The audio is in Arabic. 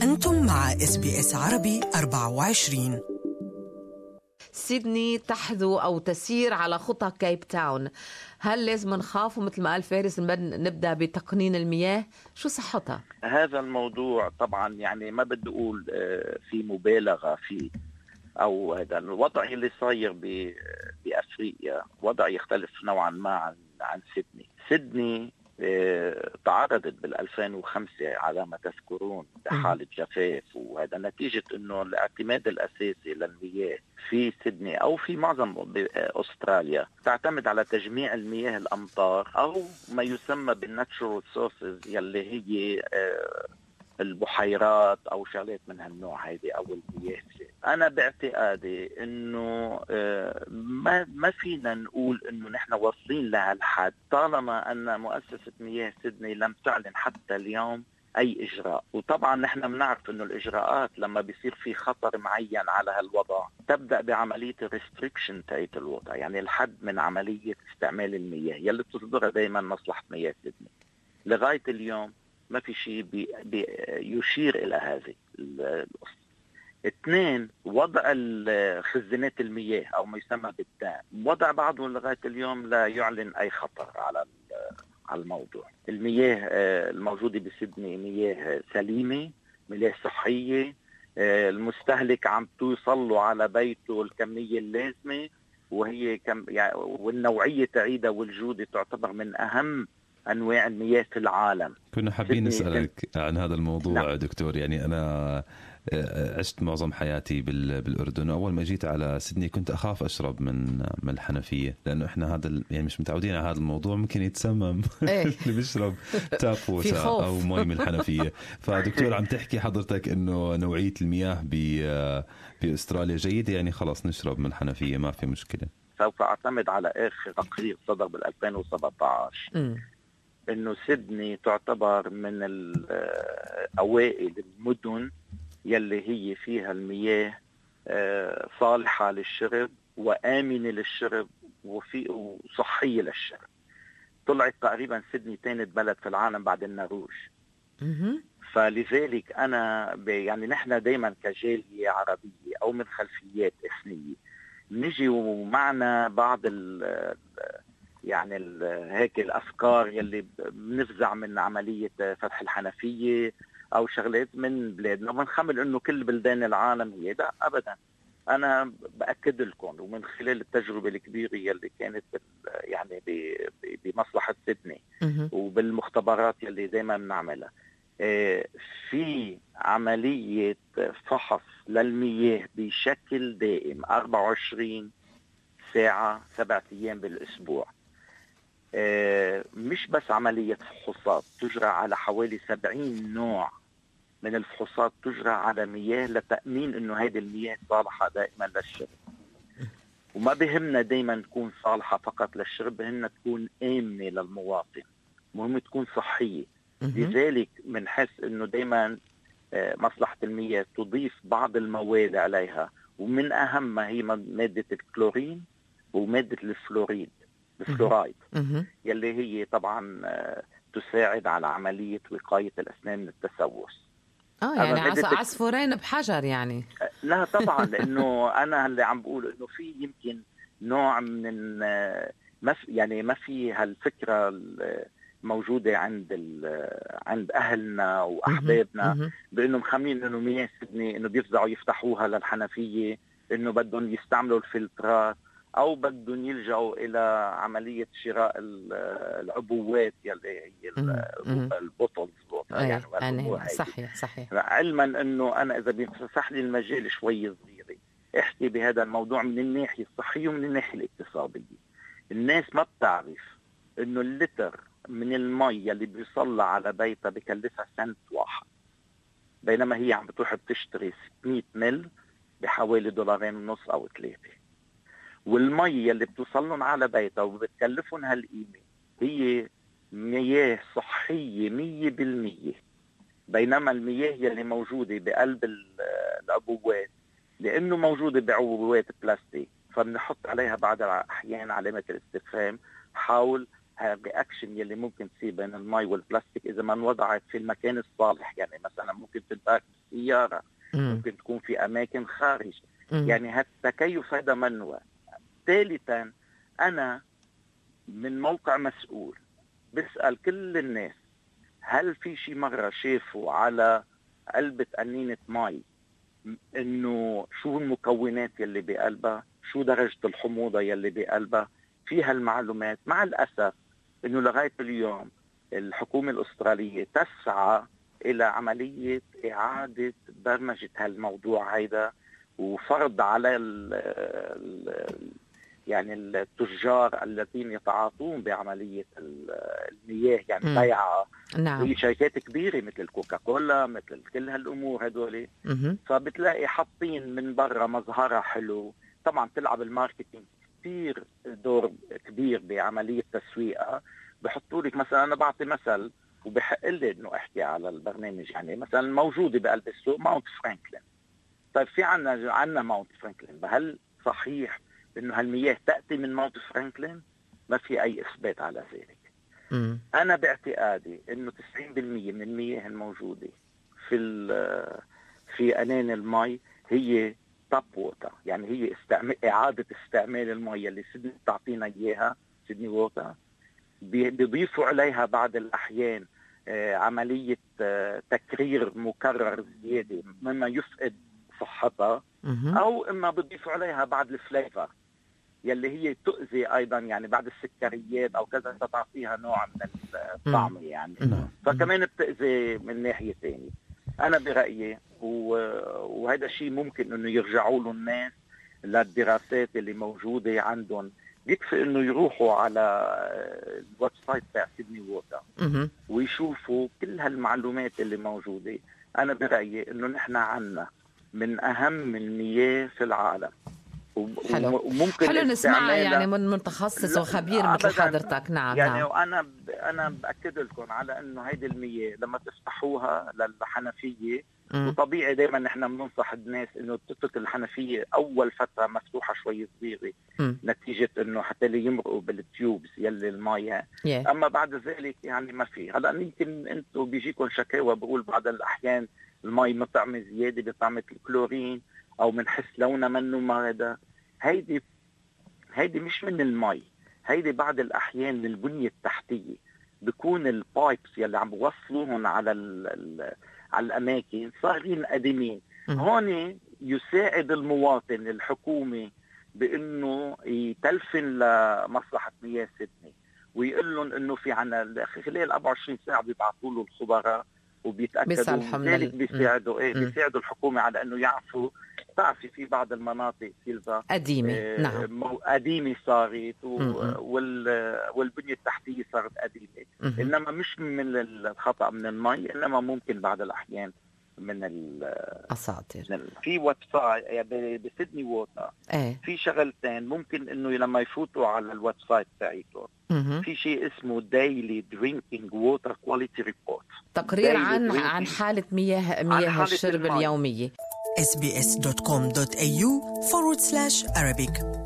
أنتم مع SBS عربي 24. سيدني تحذو أو تسير على خطى كيب تاون، هل لازم نخاف مثل ما قال فارس نبدأ بتقنين المياه؟ شو صحتها؟ هذا الموضوع طبعا يعني ما بدي أقول في مبالغة فيه، أو هذا الوضع اللي صاير بأفريقيا وضع يختلف نوعا ما عن سيدني تعرضت بال2005 على ما تذكرون لحالة جفاف، وهذا نتيجة أنه الاعتماد الأساسي للمياه في سيدني أو في معظم أستراليا تعتمد على تجميع المياه الأمطار أو ما يسمى بالناتشورال سورسز، يلي هي البحيرات أو شغلات من هالنوع هيدي أو المياه. أنا باعتقادي إنه ما فينا نقول إنه نحن واصلين لهالحد طالما أن مؤسسة مياه سيدني لم تعلن حتى اليوم أي إجراء. وطبعا نحن بنعرف إنه الإجراءات لما بيصير في خطر معين على هالوضع تبدأ بعملية الريستريكشن تاعت الوضع، يعني الحد من عملية استعمال المياه يلي بتصدرها دائما مصلحة مياه سيدني. لغاية اليوم ما في شيء يشير إلى هذه القصة. 2، وضع خزانات المياه أو ما يسمى بالدام، وضع بعضه لغاية اليوم لا يعلن أي خطر على الموضوع. المياه الموجودة بسيدني مياه سليمة، مياه صحية، المستهلك عم توصله على بيته الكمية اللازمة، وهي والنوعية تعيدها والجودة تعتبر من أهم أنواع المياه في العالم. كنا حابين نسألك عن هذا الموضوع. نعم. دكتور، يعني أنا عشت معظم حياتي بالأردن. أول ما جيت على سيدني كنت أخاف أشرب من الحنفية، لأنه إحنا يعني مش متعودين على هذا الموضوع، ممكن يتسمم اللي بيشرب تاب ووتر أو مي من الحنفية. فدكتور عم تحكي حضرتك إنه نوعية المياه بأستراليا جيدة، يعني خلاص نشرب من الحنفية ما في مشكلة. سوف أعتمد على آخر تقرير صدر بال2017 إنه سيدني تعتبر من أوائل المدن يلي هي فيها المياه صالحة للشرب وآمنة للشرب وصحية للشرب. طلعت تقريبا سيدني ثاني بلد في العالم بعد النرويج. فلذلك أنا يعني نحن دايما كجالية عربية أو من خلفيات إثنية نجي ومعنا بعض هيك الأفكار يلي بنفزع من عملية فتح الحنفية أو شغلات من بلادنا وبنخمل إنه كل بلدان العالم هي. لا أبدا، أنا بأكد لكم ومن خلال التجربة الكبيرة يلي كانت يعني بمصلحة سيدني وبالمختبرات يلي دايما بنعملها، في عملية فحص للمياه بشكل دائم 24 ساعة 7 أيام بالأسبوع. مش بس عملية فحوصات تجرى على حوالي 70 نوع من الفحوصات تجرى على مياه لتأمين انه هذه المياه صالحة دائما للشرب. وما بهمنا دائما تكون صالحة فقط للشرب، بهمنا تكون آمنة للمواطن، مهم تكون صحية. لذلك بنحس انه دائما مصلحة المياه تضيف بعض المواد عليها، ومن اهمها هي مادة الكلورين ومادة الفلورايد يلي هي طبعا تساعد على عملية وقاية الأسنان من التسوس. يعني عصفورين بحجر يعني. لا طبعا، لأنه أنا اللي عم بقول إنه في يمكن نوع من ما في هالفكرة موجودة عند أهلنا وأحبابنا بأنه مخمين إنه مياه سيدني إنه بيفزعوا يفتحوها للحنفية، إنه بدهم يستعملوا الفلترات أو بدهم يلجأوا إلى عملية شراء العبوات يلي هي البوتلز يعني صحيح. علما أنه أنا إذا بينفسح لي المجال شوي صغيرة احكي بهذا الموضوع من الناحية الصحية ومن الناحية الاقتصادية. الناس ما بتعرف أنه اللتر من المي اللي بيصلى على بيتها بكلفها سنت واحد، بينما هي عم بتروح بتشتري 600 مل بحوالي $2.50 أو 3. والمية اللي بتوصلهم على بيتها وبتكلفهم هالقيمة هي مياه صحية 100%، بينما المياه اللي موجودة بقلب العبوات لأنه موجودة بعبوات بلاستيك فبنحط عليها بعض الأحيان علامة الاستفهام حول الرياكشن يلي ممكن تصير بين المي والبلاستيك إذا ما انوضعت في المكان الصالح. يعني مثلا ممكن تنتهك بالسيارة، ممكن تكون في أماكن خارج. يعني التكيف هذا منوع. ثالثا أنا من موقع مسؤول بسأل كل الناس هل في شي مرة شافوا على علبة قنينة مي إنه شو المكونات يلي بقلبها، شو درجة الحموضة يلي بقلبها، فيها المعلومات. مع الأسف إنه لغاية اليوم الحكومة الأسترالية تسعى إلى عملية إعادة برمجة هالموضوع هيدا، وفرض على يعني التجار الذين يتعاطون بعملية المياه، يعني بيعها. نعم. هي شركات كبيرة مثل الكوكاكولا، مثل كل هالأمور هدول، فبتلاقي حاطين من برا مظهرها حلو. طبعا تلعب الماركتينج كتير دور كبير بعملية تسويقها. بحطوا لك مثلا، أنا بعطي مثل وبحق لي إنه أحكي على البرنامج، يعني مثلا موجودة بقلب السوق ماونت فرانكلين. طيب في عنا ماونت فرانكلين، هل صحيح إنه هالمياه تأتي من ماونت فرانكلين؟ ما في أي إثبات على ذلك. أنا باعتقادي إنه 90% من المياه الموجودة في أنان المي هي تاب ووتر، يعني هي إعادة استعمال المي اللي سيدني تعطينا إياها، سيدني ووتر. بيضيفوا عليها بعض الأحيان عملية تكرير مكرر زيادة مما يفقد صحتها، أو إما بيضيفوا عليها بعض الفليفر يلي هي تؤذي أيضا، يعني بعد السكريات أو كذا تعطيها نوع من الطعم يعني. فكمان بتأذي من ناحية تانية. أنا برأيي وهذا الشيء ممكن إنه يرجعوا له الناس للدراسات اللي موجودة عندهم. يكفي إنه يروحوا على الويب سايت تاع سيدني ووتر ويشوفوا كل هالمعلومات اللي موجودة. أنا برأيي إنه نحن عنا من أهم المياه في العالم، وممكن حلو نسمع يعني من متخصص وخبير مثل حضرتك. نعم. يعني نعم. أنا بأكد لكم على إنه هيدي المياه لما تفتحوها للحنفية، وطبيعي دائما نحن بننصح الناس إنه تترك الحنفية أول فترة مفتوحة شوي صغيرة، نتيجة إنه حتى اللي يمرقوا بالتيوبس يلي المياه. أما بعد ذلك يعني ما في. هلا يمكن أنتوا بيجيكم شكاوى بقول بعض الأحيان المي مطعمة زيادة بطعمة الكلورين، أو منحس لونها منه مادة. هيدي مش من المي، هيدي بعض الأحيان من البنية التحتية. بيكون البايبس يلي عم بوصلوهم على الأماكن صارين قديمين. هون يساعد المواطن الحكومة بأنه يتلفن لمصلحة مياه سيدني ويقول لهم أنه في عنا خلال 24 ساعة بيبعثوا له الخبراء وبيتأكدوا. ذلك بيساعدوا الحكومة على أنه يعرفوا. تعرفي في بعض المناطق سيلفا قديمة، نعم، قديمة صارت والبنية التحتية صارت قديمة. إنما مش من الخطأ من المي، إنما ممكن بعض الأحيان من الأساطير. في ويب سايت بسيدني ووتر في شغلتين ممكن إنه لما يفوتوا على الويب سايت تاعيته في شيء اسمه Daily Drinking Water Quality Report، تقرير عن حالة مياه الشرب اليومية. sbs.com.au/Arabic